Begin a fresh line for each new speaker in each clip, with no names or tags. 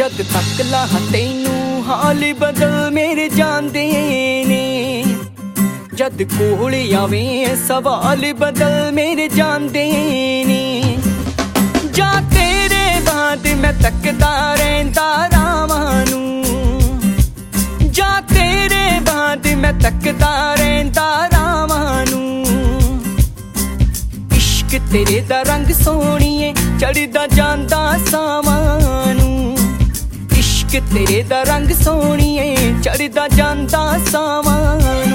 जद तक ला तैनू हाल बदल मेरे जांदे ने, जद कोल आवे सवाल बदल मेरे जांदे ने। जा तेरे बाद मैं तकदा रहिंदा रावां नूं, जा तेरे बाद मैं तकदा रहिंदा रावां नूं। इश्क तेरे दा रंग सोहणीए चढ़दा जांदा सावां नूं, इश्क तेरे दा रंग सोहणीए चढ़दा जांदा सावां नूं।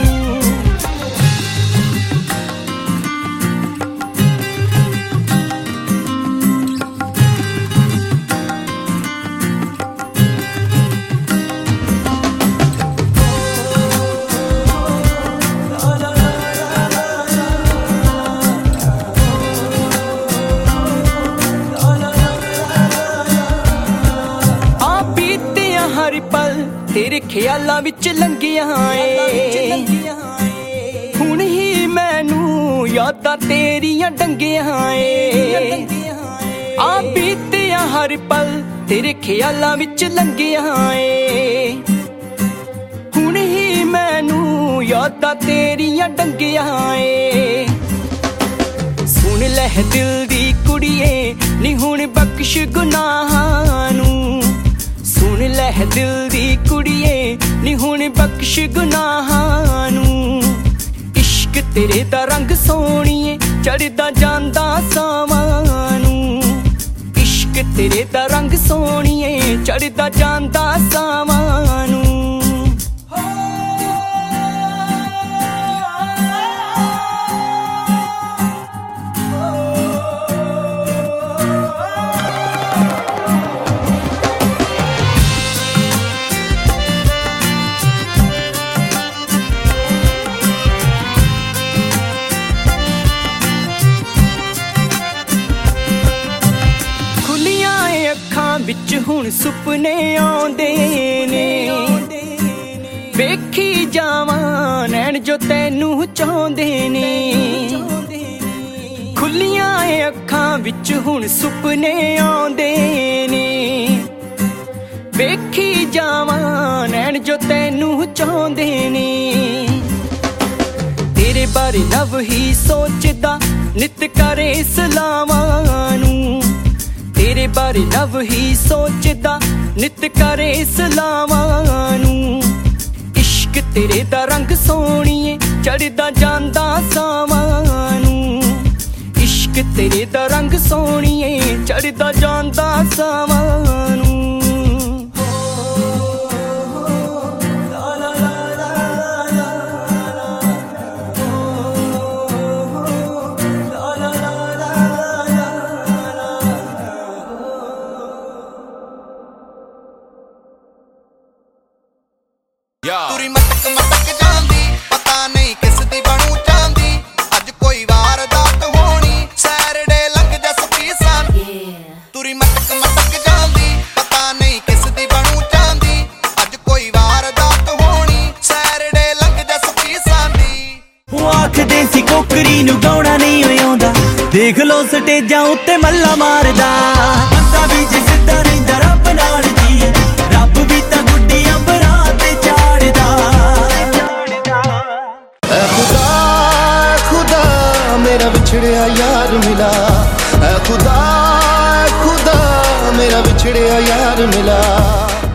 हर पल तेरे ख्यालां विच लंघियां ए, हुण ही मैनू यादां तेरियां डंगियां ए। आ बीतियां हर पल तेरे ख्यालां विच लंघियां ए, हुण ही मैनू यादां तेरियां डंगियां ए। सुन लै दिल दी कुड़िए नी हुण बख्श गुनाहां नूं, सुन लै दिल दी कुड़िए नी हुण बख्श गुनाहां नूं। इश्क तेरे दा रंग सोहणीए चढ़दा जांदा सावां नूं, इश्क तेरे दा रंग सोहणीए चढ़दा जांदा सावां नूं। विच हुण सुपने आउंदे ने, वेखी जावां नैन जो तैनू चाहुंदे ने। खुलियां अखां विच हुण सुपने आउंदे ने, वेखी जावां नैन जो तैनू चाहुंदे ने। तेरे बारे नव ही सोचदा नित करे सलावां नूं, तेरे बारे नव ही सोचदा नित करे सलावां नूं। इश्क तेरे दा रंग सोहणीए चढ़दा जांदा सावां नूं, इश्क तेरे दा रंग सोहणीए चढ़दा जांदा सावां नूं।
तुरी मटक मटक जांदी पता नहीं किस दी बनू चांदी, अज कोई वारदात होनी सैटरडे लंघ जा स्पीसां। तुरी मटक मटक जांदी पता नहीं किस दी बनू चांदी, अज कोई वारदात होनी सैटरडे लंघ जा स्पीसां दी।
ਉਹ ਆਖਦੇ ਸੀ ਕੋਕਰੀ ਨੂੰ ਗਾਉਣਾ ਨਹੀਂ ਆਉਂਦਾ, ਦੇਖ ਲੋ ਸਟੇਜਾਂ ਉੱਤੇ ਮੱਲਾ ਮਾਰਦਾ। ਬੰਦਾ ਵੀ ਜੇ ਸਿੱਧਾ ਰਹਿੰਦਾ ਰੱਬ ਨਾਲ ਜੀ, ਰੱਬ ਵੀ ਤਾਂ ਗੁੱਡੀ ਅੰਬਰਾਂ ਤੇ ਚਾੜਦਾ।
ऐ खुदा खुदा मेरा बिछड़िया यार मिला, ऐ खुदा खुदा मेरा बिछड़िया यार मिला।